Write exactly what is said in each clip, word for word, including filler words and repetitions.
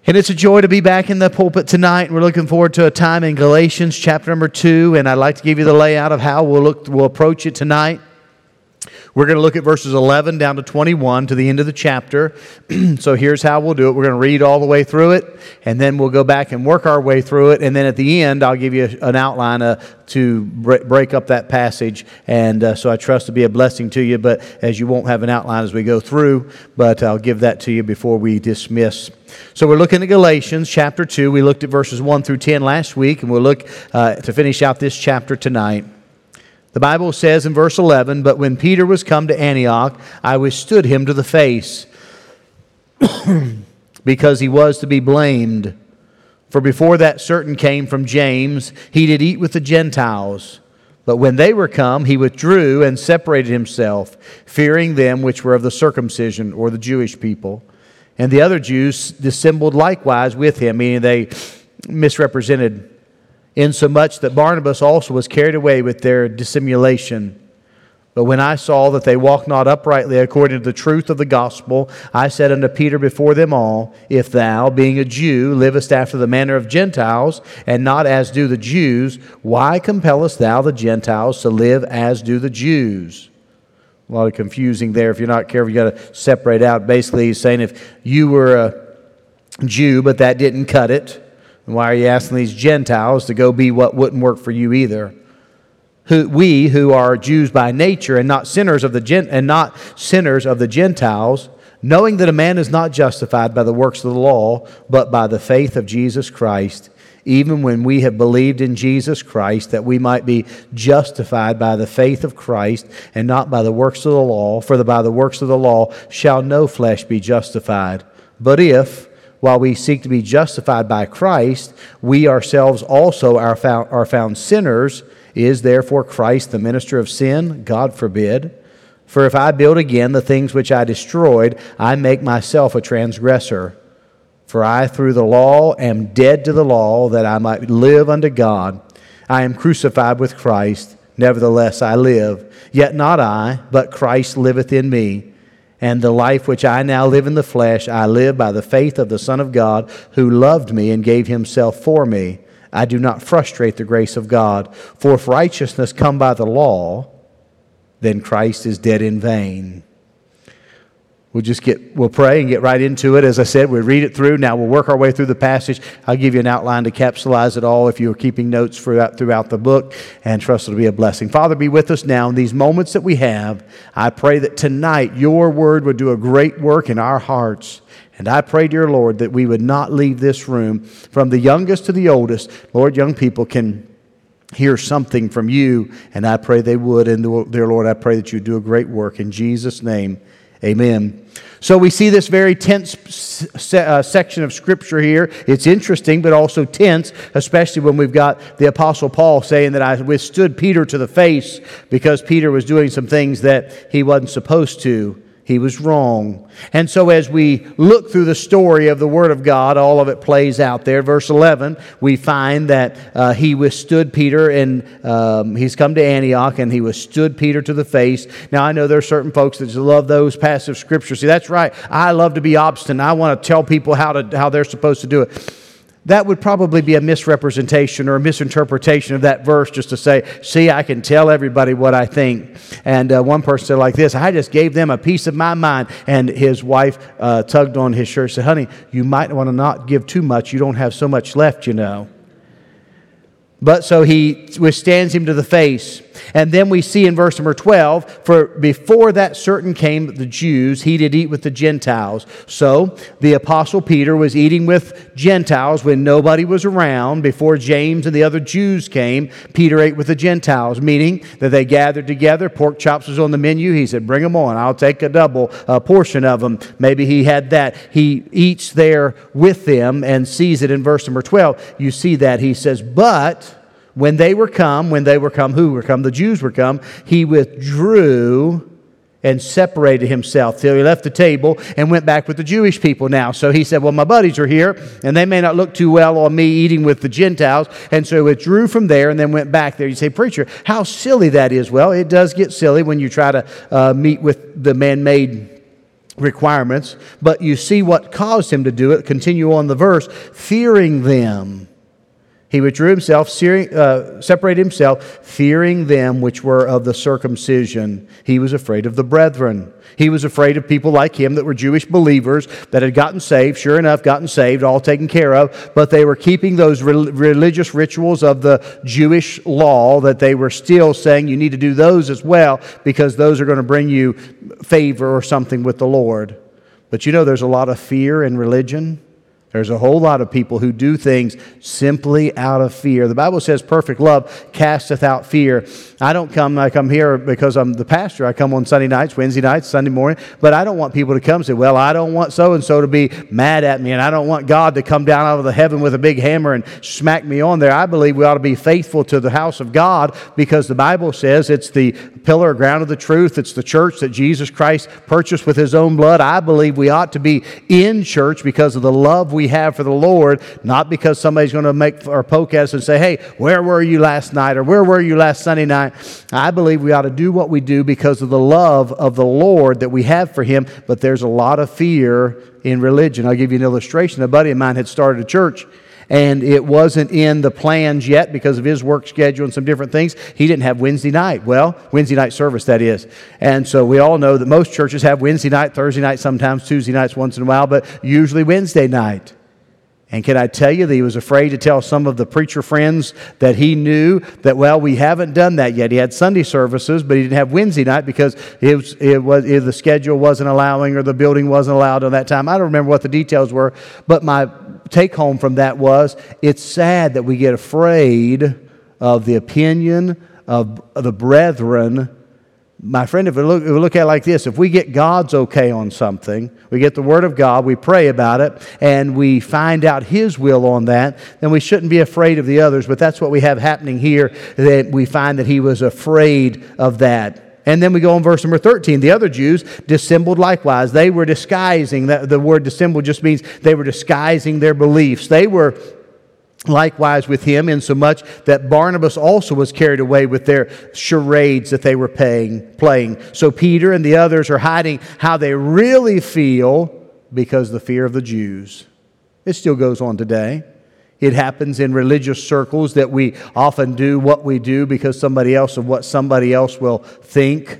And it's a joy to be back in the pulpit tonight. We're looking forward to a time in Galatians chapter number two, and I'd like to give you the layout of how we'll look, we'll approach it tonight. We're going to look at verses eleven down to twenty-one to the end of the chapter. So here's how we'll do it. We're going to read all the way through it, and then we'll go back and work our way through it. And then at the end, I'll give you an outline uh, to break up that passage. And uh, so I trust to be a blessing to you, but as you won't have an outline as we go through, but I'll give that to you before we dismiss. So we're looking at Galatians chapter two. We looked at verses one through ten last week, and we'll look uh, to finish out this chapter tonight. The Bible says in verse eleven, "But when Peter was come to Antioch, I withstood him to the face, because he was to be blamed. For before that certain came from James, he did eat with the Gentiles. But when they were come, he withdrew and separated himself, fearing them which were of the circumcision," or the Jewish people. "And the other Jews dissembled likewise with him," meaning they misrepresented, "insomuch that Barnabas also was carried away with their dissimulation. But when I saw that they walked not uprightly according to the truth of the gospel, I said unto Peter before them all, If thou, being a Jew, livest after the manner of Gentiles, and not as do the Jews, why compellest thou the Gentiles to live as do the Jews?" A lot of confusing there. If you're not careful, you got to separate out. Basically, he's saying if you were a Jew, but that didn't cut it, why are you asking these Gentiles to go be what wouldn't work for you either? Who, we who are Jews by nature and not sinners of the Gen, and not sinners of the Gentiles, knowing that a man is not justified by the works of the law, but by the faith of Jesus Christ, even when we have believed in Jesus Christ, that we might be justified by the faith of Christ, and not by the works of the law. For the, by the works of the law shall no flesh be justified. But if, while we seek to be justified by Christ, we ourselves also are found, are found sinners, is therefore Christ the minister of sin? God forbid. For if I build again the things which I destroyed, I make myself a transgressor. For I through the law am dead to the law, that I might live unto God. I am crucified with Christ, nevertheless I live. Yet not I, but Christ liveth in me. And the life which I now live in the flesh, I live by the faith of the Son of God, who loved me and gave himself for me. I do not frustrate the grace of God. For if righteousness come by the law, then Christ is dead in vain." We'll just get, we'll pray and get right into it. As I said, we'll read it through. Now we'll work our way through the passage. I'll give you an outline to capsulize it all if you're keeping notes throughout, throughout the book, and trust it'll be a blessing. Father, be with us now in these moments that we have. I pray that tonight your word would do a great work in our hearts. And I pray, dear Lord, that we would not leave this room, from the youngest to the oldest. Lord, young people can hear something from you, and I pray they would. And dear Lord, I pray that you do a great work. In Jesus' name, amen. So we see this very tense se- uh, section of Scripture here. It's interesting, but also tense, especially when we've got the Apostle Paul saying that I withstood Peter to the face because Peter was doing some things that he wasn't supposed to. He was wrong. And so as we look through the story of the Word of God, all of it plays out there. Verse eleven, we find that uh, he withstood Peter, and um, he's come to Antioch, and he withstood Peter to the face. Now, I know there are certain folks that just love those passive scriptures. See, that's right. I love to be obstinate. I want to tell people how to how they're supposed to do it. That would probably be a misrepresentation or a misinterpretation of that verse, just to say, see, I can tell everybody what I think. And uh, one person said like this, I just gave them a piece of my mind. And his wife uh, tugged on his shirt and said, honey, you might want to not give too much. You don't have so much left, you know. But so he withstands him to the face. And then we see in verse number twelve, for before that certain came the Jews, he did eat with the Gentiles. So the Apostle Peter was eating with Gentiles when nobody was around. Before James and the other Jews came, Peter ate with the Gentiles, meaning that they gathered together. Pork chops was on the menu. He said, bring them on. I'll take a double uh, portion of them. Maybe he had that. He eats there with them and sees it in verse number twelve. You see that. He says, but when they were come, when they were come, who were come? The Jews were come. He withdrew and separated himself till he left the table and went back with the Jewish people now. So he said, well, my buddies are here, and they may not look too well on me eating with the Gentiles. And so he withdrew from there and then went back there. You say, preacher, how silly that is. Well, it does get silly when you try to uh, meet with the man-made requirements, but you see what caused him to do it. Continue on the verse, fearing them. He withdrew himself, uh, separated himself, fearing them which were of the circumcision. He was afraid of the brethren. He was afraid of people like him that were Jewish believers that had gotten saved, sure enough, gotten saved, all taken care of, but they were keeping those re- religious rituals of the Jewish law that they were still saying you need to do those as well because those are going to bring you favor or something with the Lord. But you know, there's a lot of fear in religion. There's a whole lot of people who do things simply out of fear. The Bible says perfect love casteth out fear. I don't come, I come here because I'm the pastor. I come on Sunday nights, Wednesday nights, Sunday morning, but I don't want people to come and say, well, I don't want so-and-so to be mad at me, and I don't want God to come down out of the heaven with a big hammer and smack me on there. I believe we ought to be faithful to the house of God because the Bible says it's the pillar or ground of the truth. It's the church that Jesus Christ purchased with His own blood. I believe we ought to be in church because of the love we have for the Lord, not because somebody's going to make or poke at us and say, hey, where were you last night or where were you last Sunday night? I believe we ought to do what we do because of the love of the Lord that we have for Him, but there's a lot of fear in religion. I'll give you an illustration. A buddy of mine had started a church, and it wasn't in the plans yet because of his work schedule and some different things. He didn't have Wednesday night. Well, Wednesday night service, that is. And so we all know that most churches have Wednesday night, Thursday night, sometimes Tuesday nights once in a while, but usually Wednesday night. And can I tell you that he was afraid to tell some of the preacher friends that he knew that, well, we haven't done that yet. He had Sunday services, but he didn't have Wednesday night because it was, it was it, the schedule wasn't allowing or the building wasn't allowed at that time. I don't remember what the details were, but my take home from that was it's sad that we get afraid of the opinion of the brethren. My friend, if we, look, if we look at it like this, if we get God's okay on something, we get the Word of God, we pray about it, and we find out His will on that, then we shouldn't be afraid of the others. But that's what we have happening here, that we find that he was afraid of that. And then we go on verse number thirteen. The other Jews dissembled likewise. They were disguising. That, the word dissemble just means they were disguising their beliefs. They were likewise with him, insomuch that Barnabas also was carried away with their charades that they were paying, playing. So Peter and the others are hiding how they really feel because of the fear of the Jews. It still goes on today. It happens in religious circles that we often do what we do because somebody else of what somebody else will think.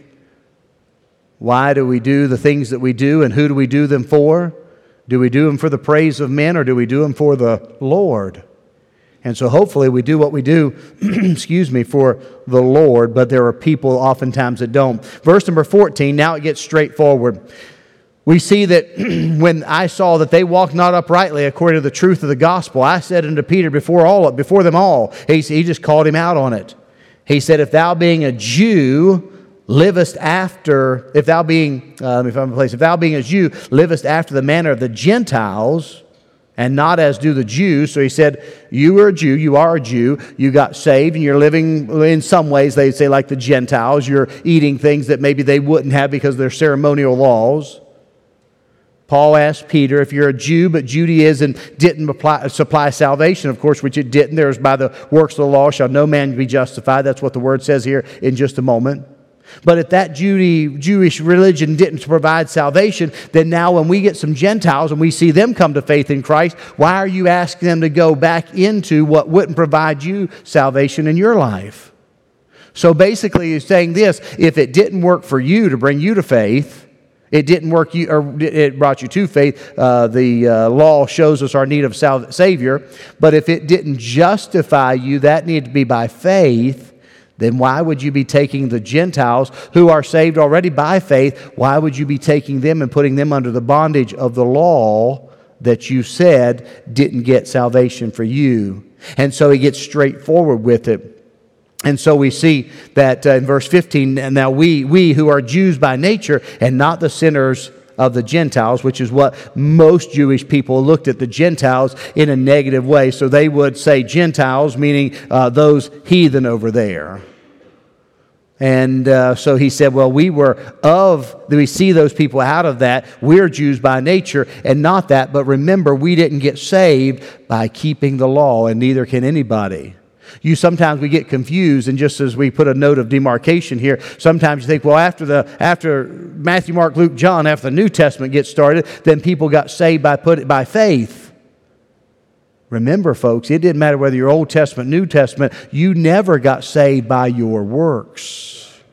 Why do we do the things that we do, and who do we do them for? Do we do them for the praise of men, or do we do them for the Lord? And so hopefully we do what we do, excuse me, for the Lord, but there are people oftentimes that don't. Verse number fourteen, now it gets straightforward. We see that when I saw that they walked not uprightly according to the truth of the gospel, I said unto Peter before all, before them all, he, he just called him out on it. He said, if thou being a Jew livest after, if thou being, uh, let me find my place, if thou being a Jew livest after the manner of the Gentiles, and not as do the Jews. So he said, you are a Jew, you are a Jew, you got saved, and you're living in some ways, they'd say, like the Gentiles. You're eating things that maybe they wouldn't have because of their ceremonial laws. Paul asked Peter, if you're a Jew, but Judaism didn't apply, supply salvation, of course, which it didn't. There's by the works of the law shall no man be justified. That's what the word says here in just a moment. But if that Judy, Jewish religion didn't provide salvation, then now when we get some Gentiles and we see them come to faith in Christ, why are you asking them to go back into what wouldn't provide you salvation in your life? So basically he's saying this, if it didn't work for you to bring you to faith, it didn't work you, or it brought you to faith. Uh, the uh, law shows us our need of sal- Savior. But if it didn't justify you, that needed to be by faith. Then why would you be taking the Gentiles who are saved already by faith? Why would you be taking them and putting them under the bondage of the law that you said didn't get salvation for you? And so he gets straightforward with it. And so we see that uh, in verse fifteen, and now we, we who are Jews by nature and not the sinners of the Gentiles, which is what most Jewish people looked at the Gentiles in a negative way. So they would say Gentiles, meaning uh, those heathen over there. And uh, so he said, well, we were of, we see those people out of that. We're Jews by nature and not that. But remember, we didn't get saved by keeping the law, and neither can anybody. You sometimes we get confused, and just as we put a note of demarcation here, sometimes you think, well, after the after Matthew, Mark, Luke, John, after the New Testament gets started, then people got saved by put it by faith. Remember, folks, it didn't matter whether you're Old Testament, New Testament, you never got saved by your works.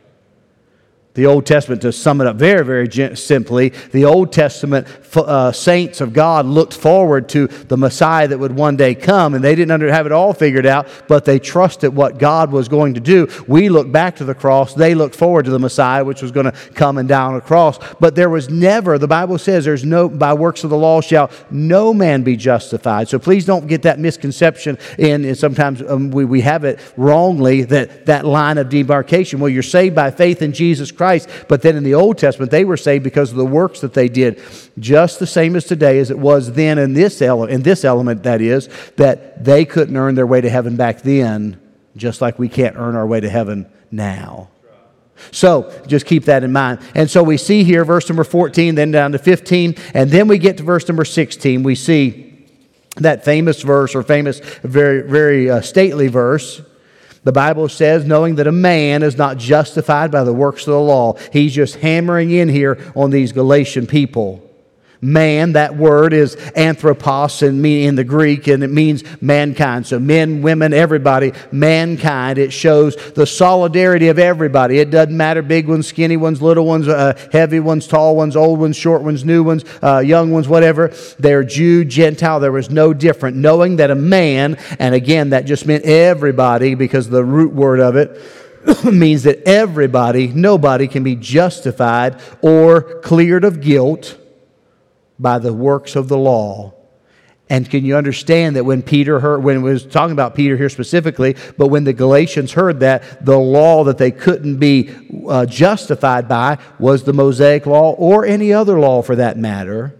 The Old Testament, to sum it up very, very simply, the Old Testament uh, saints of God looked forward to the Messiah that would one day come, and they didn't under, have it all figured out, but they trusted what God was going to do. We look back to the cross. They looked forward to the Messiah, which was going to come and die on a cross. But there was never, the Bible says, there's no, by works of the law shall no man be justified. So please don't get that misconception in, and sometimes um, we, we have it wrongly, that that line of demarcation. Well, you're saved by faith in Jesus Christ. Christ. But then in the Old Testament, they were saved because of the works that they did. Just the same as today as it was then in this, ele- in this element, that is, that they couldn't earn their way to heaven back then, just like we can't earn our way to heaven now. So, just keep that in mind. And so we see here verse number fourteen, then down to fifteen, and then we get to verse number sixteen. We see that famous verse, or famous, very, very uh, stately verse. The Bible says, knowing that a man is not justified by the works of the law. He's just hammering in here on these Galatian people. Man, that word is anthropos in, in the Greek, and it means mankind. So men, women, everybody, mankind. It shows the solidarity of everybody. It doesn't matter, big ones, skinny ones, little ones, uh, heavy ones, tall ones, old ones, short ones, new ones, uh, young ones, whatever. They're Jew, Gentile. There was no different. Knowing that a man, and again, that just meant everybody, because the root word of it means that everybody, nobody can be justified or cleared of guilt by the works of the law. And can you understand that when Peter heard, when it was talking about Peter here specifically, but when the Galatians heard that, the law that they couldn't be uh, justified by was the Mosaic law, or any other law for that matter.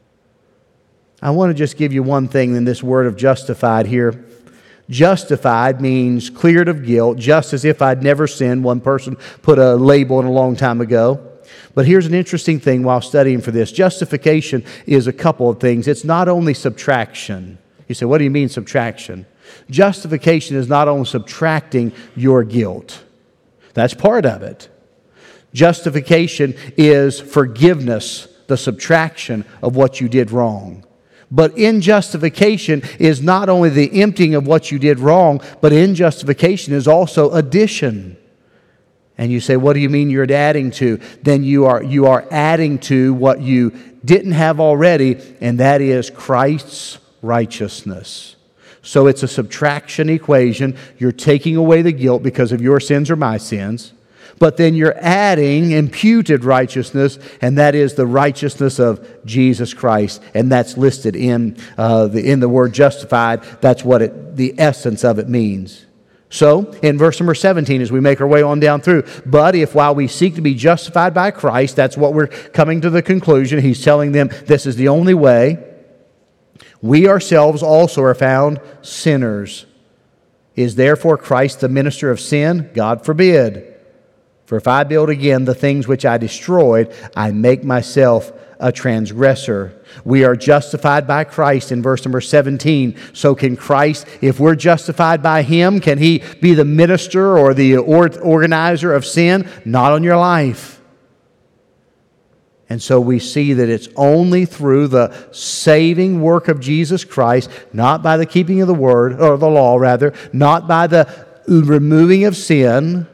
I want to just give you one thing in this word of justified here. Justified means cleared of guilt, just as if I'd never sinned. One person put a label in a long time ago. But here's an interesting thing while studying for this. Justification is a couple of things. It's not only subtraction. You say, what do you mean subtraction? Justification is not only subtracting your guilt. That's part of it. Justification is forgiveness, the subtraction of what you did wrong. But in justification is not only the emptying of what you did wrong, but in justification is also addition. And you say, what do you mean you're adding to? Then you are you are adding to what you didn't have already, and that is Christ's righteousness. So it's a subtraction equation. You're taking away the guilt because of your sins or my sins. But then you're adding imputed righteousness, and that is the righteousness of Jesus Christ. And that's listed in, uh, the, in the word justified. That's what it, the essence of it means. So, in verse number seventeen, as we make our way on down through, but if while we seek to be justified by Christ, that's what we're coming to the conclusion. He's telling them this is the only way. We ourselves also are found sinners. Is therefore Christ the minister of sin? God forbid. For if I build again the things which I destroyed, I make myself a transgressor. We are justified by Christ in verse number seventeen. So can Christ, if we're justified by Him, can He be the minister or the organizer of sin? Not on your life. And so we see that it's only through the saving work of Jesus Christ, not by the keeping of the word, or the law rather, not by the removing of sin.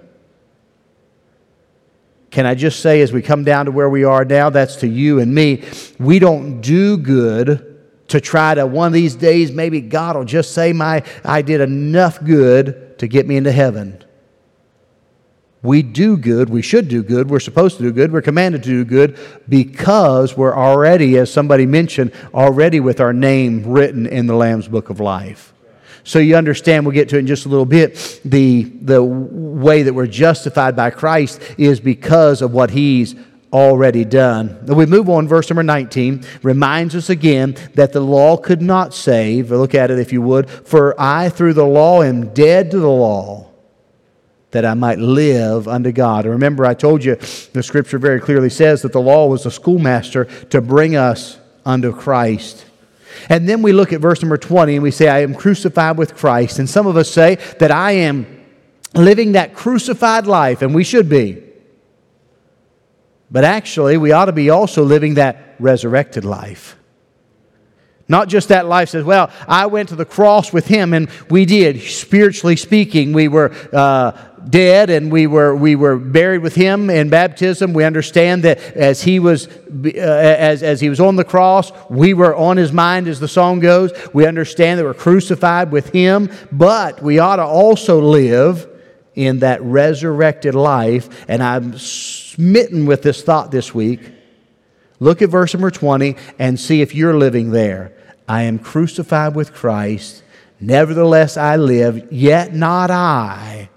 Can I just say, as we come down to where we are now, that's to you and me, we don't do good to try to, one of these days, maybe God will just say my I did enough good to get me into heaven. We do good, we should do good, we're supposed to do good, we're commanded to do good because we're already, as somebody mentioned, already with our name written in the Lamb's Book of Life. So you understand, we'll get to it in just a little bit, the, the way that we're justified by Christ is because of what He's already done. Now we move on, verse number nineteen, reminds us again that the law could not save. Look at it if you would. For I through the law am dead to the law, that I might live unto God. And remember, I told you, the Scripture very clearly says that the law was a schoolmaster to bring us unto Christ. And then we look at verse number twenty and we say, I am crucified with Christ. And some of us say that I am living that crucified life, and we should be. But actually, we ought to be also living that resurrected life. Not just that life says, well, I went to the cross with Him, and we did. Spiritually speaking, we were uh, dead, and we were we were buried with Him in baptism. We understand that as He was uh, as as He was on the cross, we were on His mind, as the song goes. We understand that we're crucified with Him, but we ought to also live in that resurrected life. And I'm smitten with this thought this week. Look at verse number twenty and see if you're living there. I am crucified with Christ, nevertheless I live, yet not I.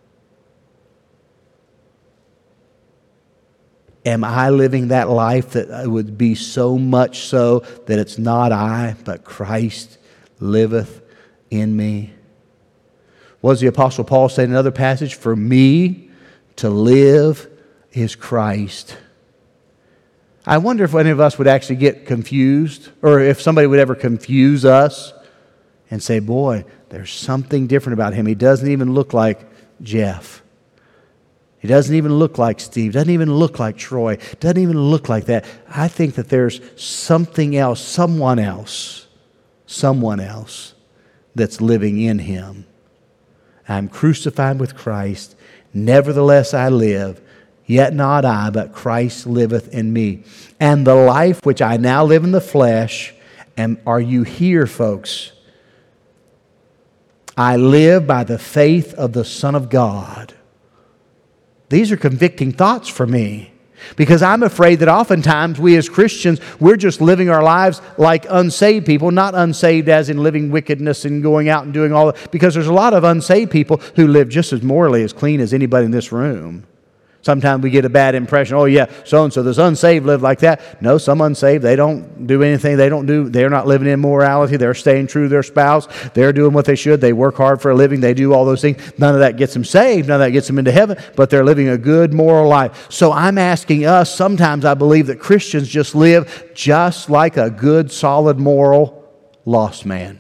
Am I living that life that it would be so much so that it's not I, but Christ liveth in me? What does the Apostle Paul say in another passage? For me to live is Christ. I wonder if any of us would actually get confused, or if somebody would ever confuse us and say, boy, there's something different about him. He doesn't even look like Jeff. He doesn't even look like Steve. Doesn't even look like Troy. Doesn't even look like that. I think that there's something else, someone else, someone else that's living in him. I'm crucified with Christ. Nevertheless I live. Yet not I, but Christ liveth in me. And the life which I now live in the flesh, and are you here, folks? I live by the faith of the Son of God. These are convicting thoughts for me. Because I'm afraid that oftentimes we as Christians, we're just living our lives like unsaved people. Not unsaved as in living wickedness and going out and doing all that. Because there's a lot of unsaved people who live just as morally as clean as anybody in this room. Sometimes we get a bad impression. Oh yeah, so-and-so, those unsaved live like that. No, some unsaved, they don't do anything. They don't do, they're not living in morality. They're staying true to their spouse. They're doing what they should. They work hard for a living. They do all those things. None of that gets them saved. None of that gets them into heaven, but they're living a good moral life. So I'm asking us, sometimes I believe that Christians just live just like a good, solid, moral, lost man.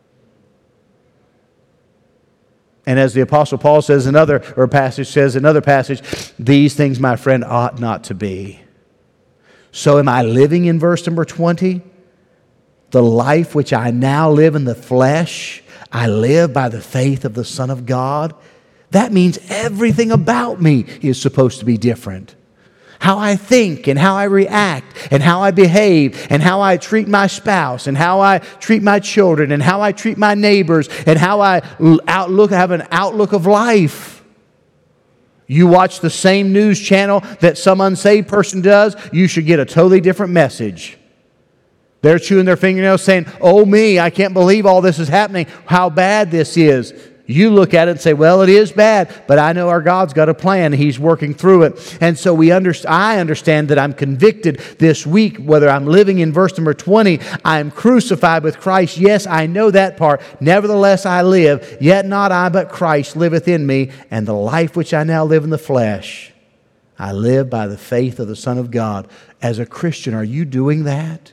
And as the Apostle Paul says another, or passage says another passage, these things, my friend, ought not to be. So am I living in verse number twenty? The life which I now live in the flesh, I live by the faith of the Son of God. That means everything about me is supposed to be different. How I think and how I react and how I behave and how I treat my spouse and how I treat my children and how I treat my neighbors and how I outlook, have an outlook of life. You watch the same news channel that some unsaved person does, you should get a totally different message. They're chewing their fingernails saying, oh me, I can't believe all this is happening, how bad this is. You look at it and say, well, it is bad, but I know our God's got a plan. He's working through it. And so we understand, I understand that I'm convicted this week, whether I'm living in verse number twenty, I am crucified with Christ. Yes, I know that part. Nevertheless, I live, yet not I, but Christ liveth in me. And the life which I now live in the flesh, I live by the faith of the Son of God. As a Christian, are you doing that?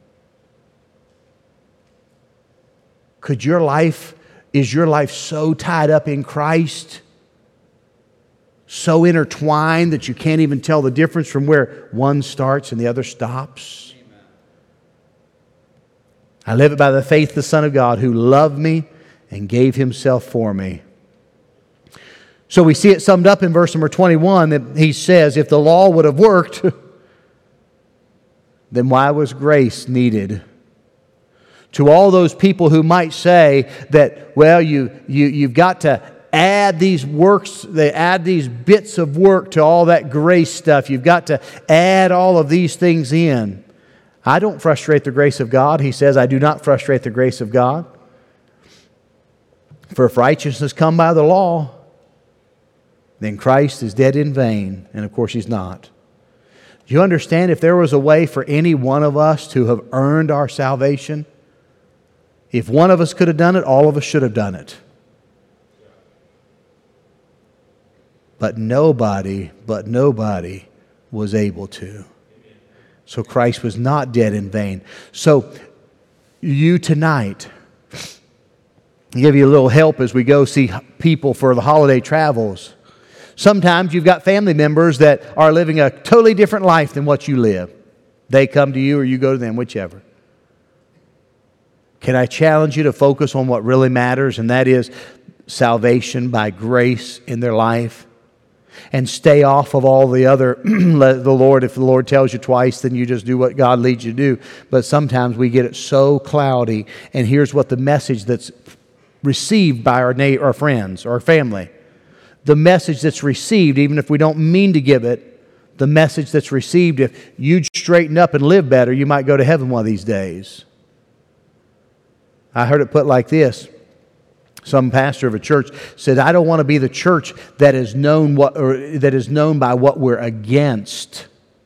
Could your life... Is your life so tied up in Christ, so intertwined that you can't even tell the difference from where one starts and the other stops? Amen. I live it by the faith of the Son of God who loved me and gave Himself for me. So we see it summed up in verse number twenty-one that he says, if the law would have worked, then why was grace needed? To all those people who might say that, well, you, you, you've got to add these works, they add these bits of work to all that grace stuff. You've got to add all of these things in. I don't frustrate the grace of God. He says, I do not frustrate the grace of God. For if righteousness come by the law, then Christ is dead in vain. And of course He's not. Do you understand, if there was a way for any one of us to have earned our salvation, if one of us could have done it, all of us should have done it. But nobody, but nobody was able to. So Christ was not dead in vain. So you tonight. I'll give you a little help as we go see people for the holiday travels. Sometimes you've got family members that are living a totally different life than what you live. They come to you or you go to them, whichever. Can I challenge you to focus on what really matters, and that is salvation by grace in their life? And stay off of all the other, the Lord, if the Lord tells you twice, then you just do what God leads you to do. But sometimes we get it so cloudy, and here's what the message that's received by our, na- our friends, our family. The message that's received, even if we don't mean to give it, the message that's received, if you straighten up and live better, you might go to heaven one of these days. I heard it put like this. Some pastor of a church said, I don't want to be the church that is known what or that is known by what we're against.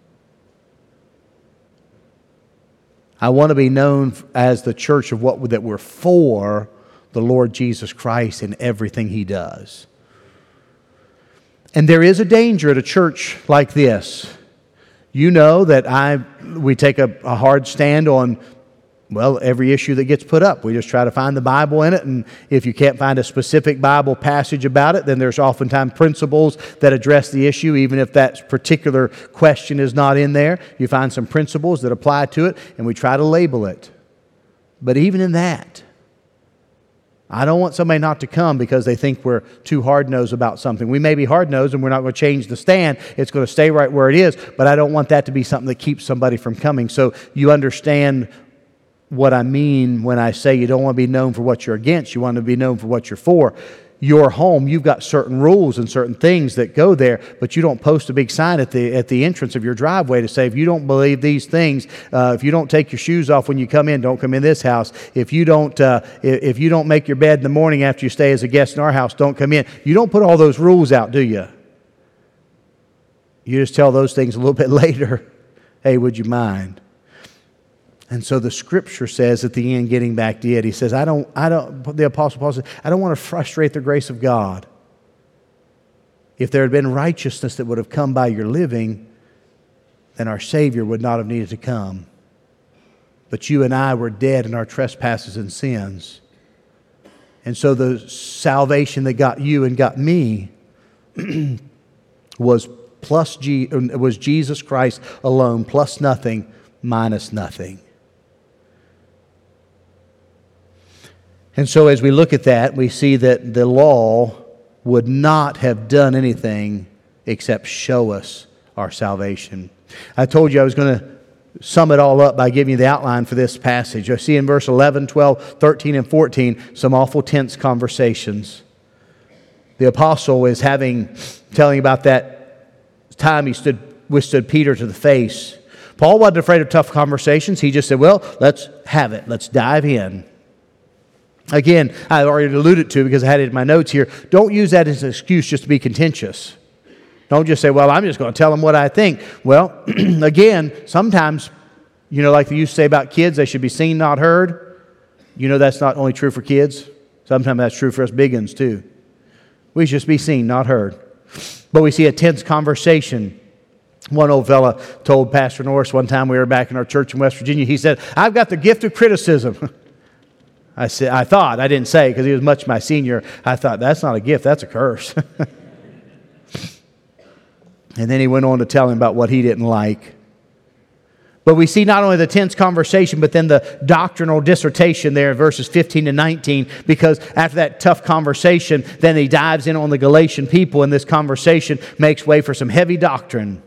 I want to be known as the church of what that we're for the Lord Jesus Christ and everything He does. And there is a danger at a church like this. You know that I we take a, a hard stand on, well, every issue that gets put up. We just try to find the Bible in it, and if you can't find a specific Bible passage about it, then there's oftentimes principles that address the issue, even if that particular question is not in there. You find some principles that apply to it, and we try to label it. But even in that, I don't want somebody not to come because they think we're too hard-nosed about something. We may be hard-nosed and we're not going to change the stand. It's going to stay right where it is, but I don't want that to be something that keeps somebody from coming. So you understand what I mean when I say you don't want to be known for what you're against. You want to be known for what you're for. Your home, you've got certain rules and certain things that go there, but you don't post a big sign at the at the entrance of your driveway to say, if you don't believe these things, uh, if you don't take your shoes off when you come in, don't come in this house. If you don't uh, if you don't make your bed in the morning after you stay as a guest in our house, don't come in. You don't put all those rules out, do you? You just tell those things a little bit later. Hey, would you mind? And so the Scripture says at the end, getting back to it, he says, I don't, I don't, the Apostle Paul says, I don't want to frustrate the grace of God. If there had been righteousness that would have come by your living, then our Savior would not have needed to come. But you and I were dead in our trespasses and sins. And so the salvation that got you and got me was plus G, was Jesus Christ alone, plus nothing, minus nothing. And so as we look at that, we see that the law would not have done anything except show us our salvation. I told you I was going to sum it all up by giving you the outline for this passage. I see in verse eleven, twelve, thirteen, and fourteen some awful tense conversations. The apostle is having, telling about that time he stood withstood Peter to the face. Paul wasn't afraid of tough conversations. He just said, well, let's have it. Let's dive in. Again, I already alluded to because I had it in my notes here. Don't use that as an excuse just to be contentious. Don't just say, well, I'm just going to tell them what I think. Well, again, sometimes, you know, like they used to say about kids, they should be seen, not heard. You know that's not only true for kids. Sometimes that's true for us big uns too. We should just be seen, not heard. But we see a tense conversation. One old fella told Pastor Norris one time we were back in our church in West Virginia, he said, I've got the gift of criticism. I said, I thought, I didn't say because he was much my senior. I thought, that's not a gift, that's a curse. And then he went on to tell him about what he didn't like. But we see not only the tense conversation, but then the doctrinal dissertation there in verses fifteen and nineteen, because after that tough conversation, then he dives in on the Galatian people, and this conversation makes way for some heavy doctrine.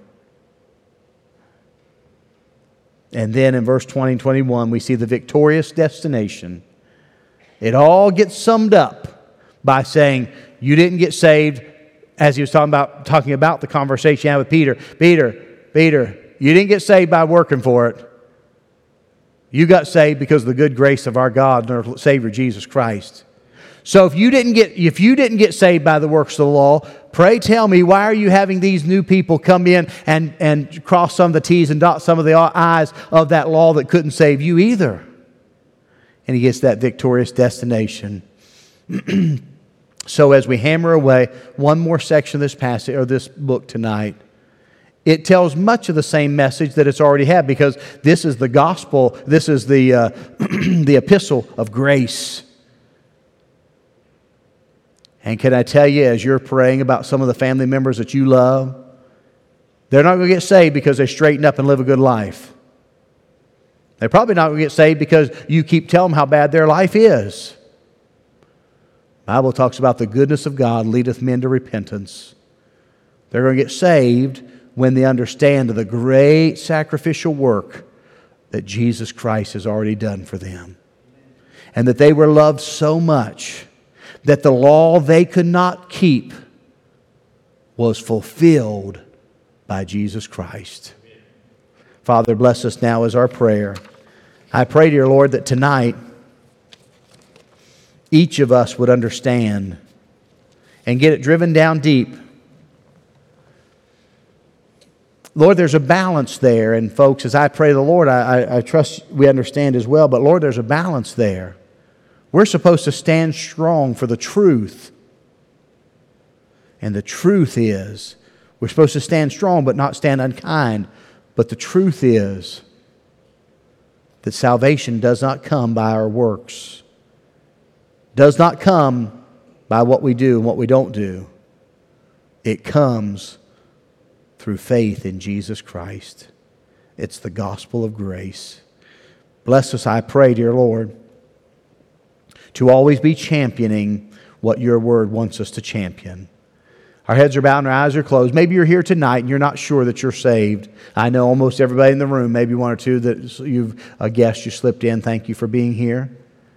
And then in verse twenty and twenty-one, we see the victorious destination. It all gets summed up by saying, you didn't get saved, as he was talking about talking about the conversation he had with Peter. Peter, Peter, you didn't get saved by working for it. You got saved because of the good grace of our God and our Savior Jesus Christ. So if you didn't get if you didn't get saved by the works of the law, pray tell me, why are you having these new people come in and, and cross some of the T's and dot some of the I's of that law that couldn't save you either? And he gets that victorious destination. So as we hammer away one more section of this passage or this book tonight, it tells much of the same message that it's already had, because this is the gospel, this is the, uh, the epistle of grace. And can I tell you, as you're praying about some of the family members that you love, they're not going to get saved because they straighten up and live a good life. They're probably not going to get saved because you keep telling them how bad their life is. The Bible talks about the goodness of God leadeth men to repentance. They're going to get saved when they understand the great sacrificial work that Jesus Christ has already done for them. And that they were loved so much that the law they could not keep was fulfilled by Jesus Christ. Father, bless us now as our prayer. I pray, dear Lord, that tonight each of us would understand and get it driven down deep. Lord, there's a balance there. And folks, as I pray to the Lord, I, I, I trust we understand as well. But Lord, there's a balance there. We're supposed to stand strong for the truth. And the truth is, we're supposed to stand strong but not stand unkind. But the truth is that salvation does not come by our works. Does not come by what we do and what we don't do. It comes through faith in Jesus Christ. It's the gospel of grace. Bless us, I pray, dear Lord, to always be championing what your word wants us to champion. Our heads are bowed and our eyes are closed. Maybe you're here tonight and you're not sure that you're saved. I know almost everybody in the room, maybe one or two that you've a guest you slipped in. Thank you for being here.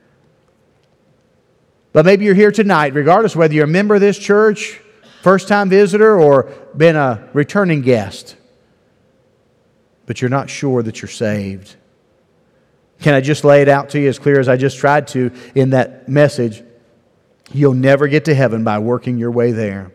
But maybe you're here tonight, regardless of whether you're a member of this church, first-time visitor, or been a returning guest. But you're not sure that you're saved. Can I just lay it out to you as clear as I just tried to in that message? You'll never get to heaven by working your way there.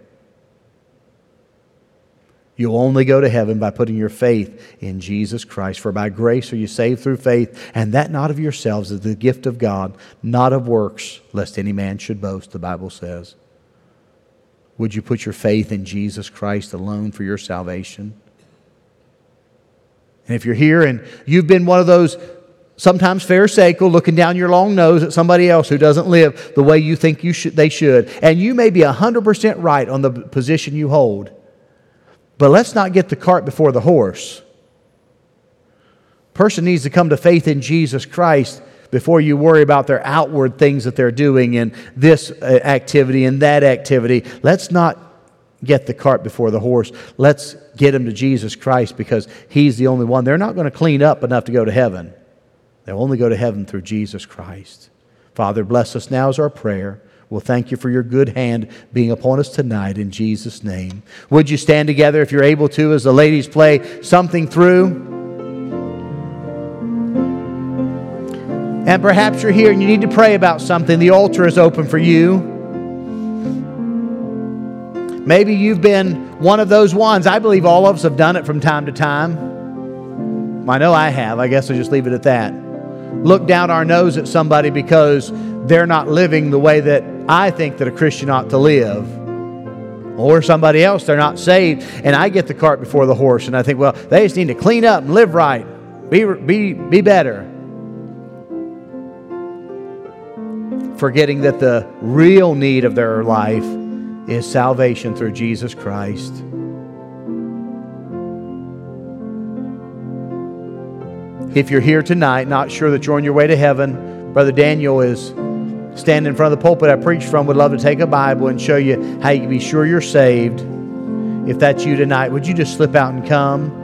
You'll only go to heaven by putting your faith in Jesus Christ. For by grace are you saved through faith, and that not of yourselves is the gift of God, not of works, lest any man should boast, the Bible says. Would you put your faith in Jesus Christ alone for your salvation? And if you're here and you've been one of those sometimes pharisaical, looking down your long nose at somebody else who doesn't live the way you think you should, they should, and you may be one hundred percent right on the position you hold, but let's not get the cart before the horse. Person needs to come to faith in Jesus Christ before you worry about their outward things that they're doing and this activity and that activity. Let's not get the cart before the horse. Let's get them to Jesus Christ, because He's the only one. They're not going to clean up enough to go to heaven. They'll only go to heaven through Jesus Christ. Father, bless us now as our prayer. We'll thank you for your good hand being upon us tonight in Jesus' name. Would you stand together if you're able to as the ladies play Something Through? And perhaps you're here and you need to pray about something. The altar is open for you. Maybe you've been one of those ones. I believe all of us have done it from time to time. I know I have. I guess I'll just leave it at that. Look down our nose at somebody because they're not living the way that I think that a Christian ought to live. Or somebody else, they're not saved, and I get the cart before the horse, and I think, well, they just need to clean up and live right. Be, be, be better. Forgetting that the real need of their life is salvation through Jesus Christ. If you're here tonight, not sure that you're on your way to heaven, Brother Daniel is standing in front of the pulpit I preached from, would love to take a Bible and show you how you can be sure you're saved. If that's you tonight, would you just slip out and come?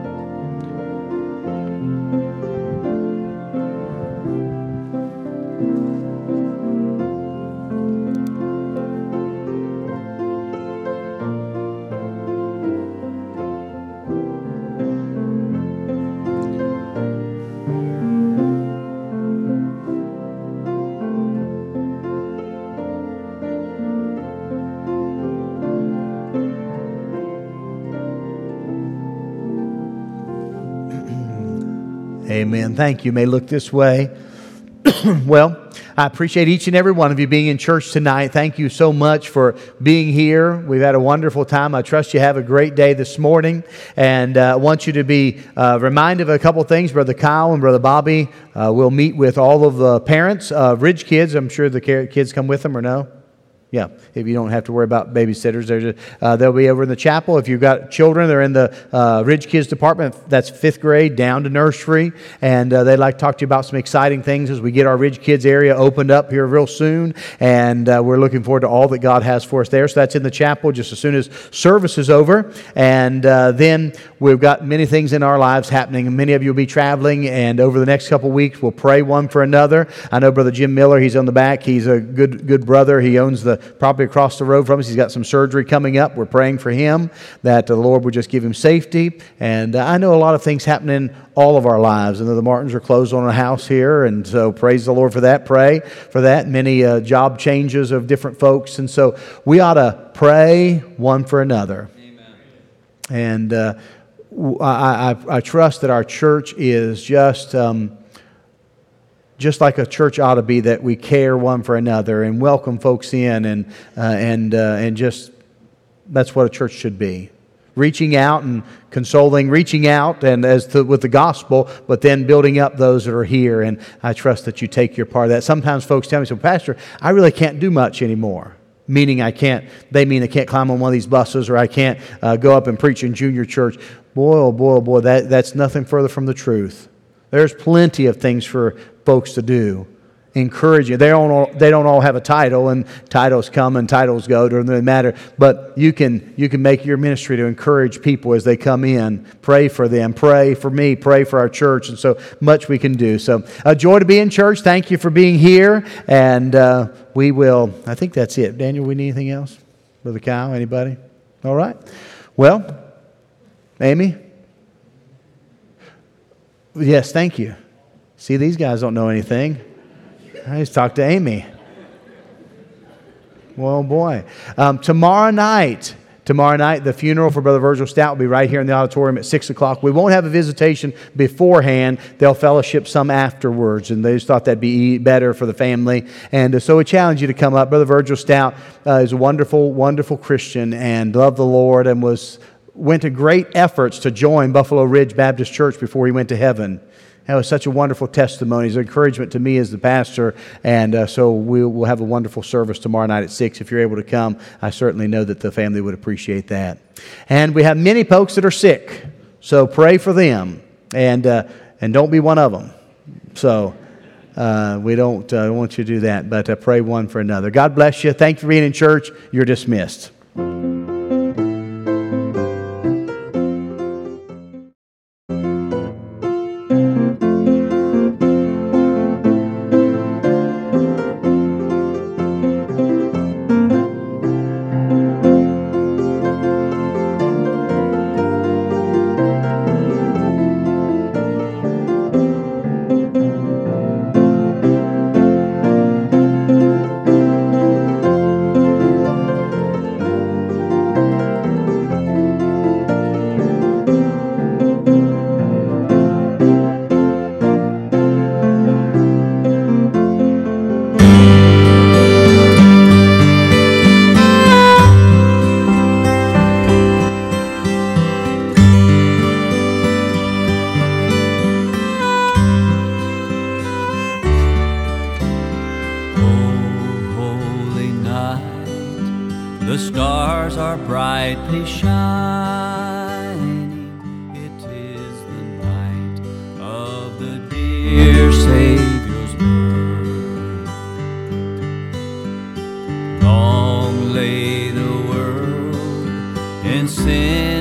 Amen. Thank you. You may look this way. Well, I appreciate each and every one of you being in church tonight. Thank you so much for being here. We've had a wonderful time. I trust you have a great day this morning. And uh, I want you to be uh, reminded of a couple things. Brother Kyle and Brother Bobby uh, will meet with all of the parents of Ridge Kids. I'm sure the kids come with them, or no? Yeah, if you don't have to worry about babysitters, just, uh, they'll be over in the chapel. If you've got children, they're in the uh, Ridge Kids department. That's fifth grade down to nursery. And uh, they'd like to talk to you about some exciting things as we get our Ridge Kids area opened up here real soon. And uh, we're looking forward to all that God has for us there. So that's in the chapel just as soon as service is over. And uh, then we've got many things in our lives happening. Many of you will be traveling. And over the next couple weeks, we'll pray one for another. I know Brother Jim Miller, he's on the back. He's a good, good brother. He owns the property across the road from us. He's got some surgery coming up. We're praying for him that the Lord would just give him safety. And uh, I know a lot of things happen in all of our lives. I know the Martins are closed on a house here, and so praise the Lord for that. Pray for that. Many uh, job changes of different folks. And so we ought to pray one for another. Amen. And uh, I, I, I trust that our church is just... Um, just like a church ought to be, that we care one for another and welcome folks in, and uh, and uh, and just that's what a church should be. Reaching out and consoling, reaching out and as to, with the gospel, but then building up those that are here. And I trust that you take your part of that. Sometimes folks tell me, so Pastor, I really can't do much anymore. Meaning I can't, they mean I can't climb on one of these buses, or I can't uh, go up and preach in junior church. Boy, oh boy, oh boy, that, that's nothing further from the truth. There's plenty of things for folks to do. Encourage you. They don't all, they don't all have a title, and titles come and titles go. It doesn't really matter. But you can you can make your ministry to encourage people as they come in. Pray for them. Pray for me. Pray for our church. And so much we can do. So a joy to be in church. Thank you for being here. And uh, we will, I think that's it. Daniel, we need anything else? Brother Kyle, anybody? All right. Well, Amy? Yes, thank you. See, these guys don't know anything. I just talked to Amy. Well, boy. Um, tomorrow night, tomorrow night, the funeral for Brother Virgil Stout will be right here in the auditorium at six o'clock. We won't have a visitation beforehand. They'll fellowship some afterwards, and they just thought that'd be better for the family. And uh, so we challenge you to come up. Brother Virgil Stout uh, is a wonderful, wonderful Christian and loved the Lord, and was went to great efforts to join Buffalo Ridge Baptist Church before he went to heaven. That was such a wonderful testimony. It's an encouragement to me as the pastor. And uh, so we'll, we'll have a wonderful service tomorrow night at six. If you're able to come, I certainly know that the family would appreciate that. And we have many folks that are sick. So pray for them. And uh, and don't be one of them. So uh, we don't uh, want you to do that. But uh, pray one for another. God bless you. Thank you for being in church. You're dismissed. The stars are brightly shining. It is the night of the dear Savior's birth. Long lay the world in sin